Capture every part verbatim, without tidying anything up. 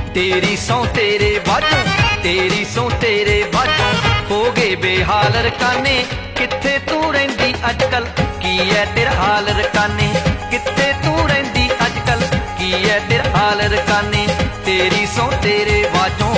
तेरी सौ तेरे वाजों तेरी सौ तेरे वाजों हो गए बेहाल रकाने किथे तू रहिंदी अजकल की है तेरा हाल रकाने किथे तू रहिंदी अजकल की है तेरा हाल रकाने तेरी सौ तेरे वाजों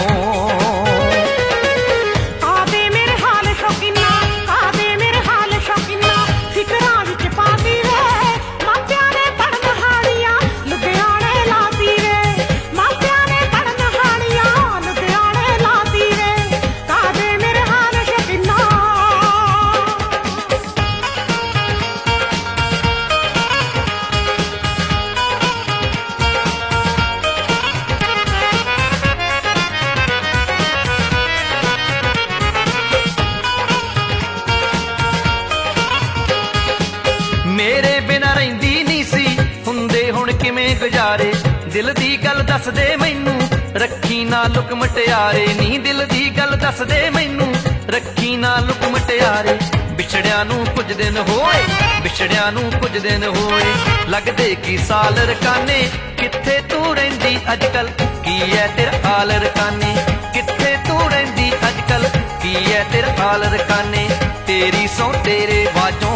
मेरे बिना रहिंदी नहीं सी हुंदे हुण किवें गुजारे दिल दी गल दस दे मैनू रखी ना लुक मटियारे नी दिल दी गल दस दे मैनू रखी ना लुक मटियारे बिछड़िया नू कुछ दिन होए बिछड़िया नू कुछ दिन होए लगदे की साल रकाने किथे तू रहिंदी अजकल की है तेरा हाल रकाने किथे तू रहिंदी अजकल की है तेरा हाल रकाने तेरी सौ तेरे वाजों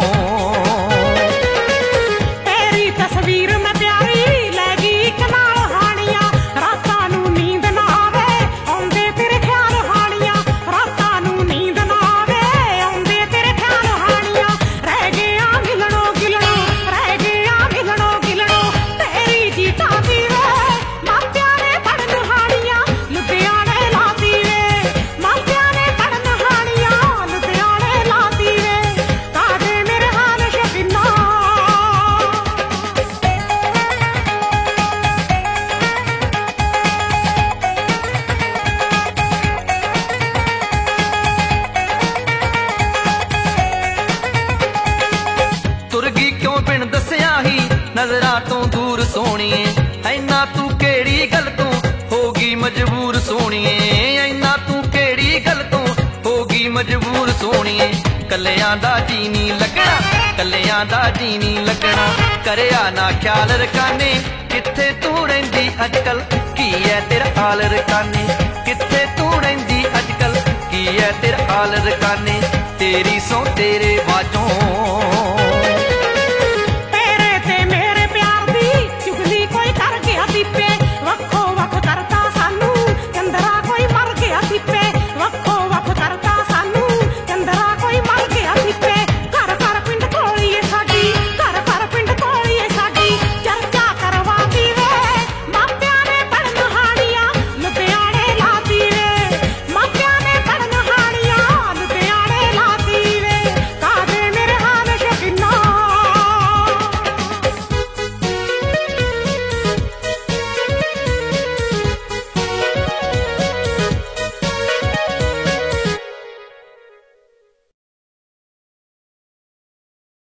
तस्वीर मैं प्यारी लैगी कनाल हानिया रातां नू नींद ना आवे आउंदे तेरे ख्याल हानिया रातां नू नींद ना आवे आउंदे तेरे ख्याल हानिया रह गया मिलणो गिलणो रह गया मिलणो गिलणो तेरी जीता दी वे मापिया ने पढ़न हानिया लुधियाने लाती वे मापिया ने पढ़न हानिया लुधियाने लाती वे कादे मेरे हाल शकीना तुरगी क्यों बिन दसिया ही नजरां तो दूर सोणीए ऐना तू केड़ी गल तो होगी मजबूर सोणीए ऐना तू केड़ी गल तो होगी मजबूर सोणीए कलियां दा जी नी लगना कलियां दा जी नी लगना करया ना ख्याल रकाने किथे तू रहिंदी अजकल की है तेरा हाल रकाने किथे तू रहिंदी अजकल की है तेरा हाल रकाने तेरी सौ तेरे वाजों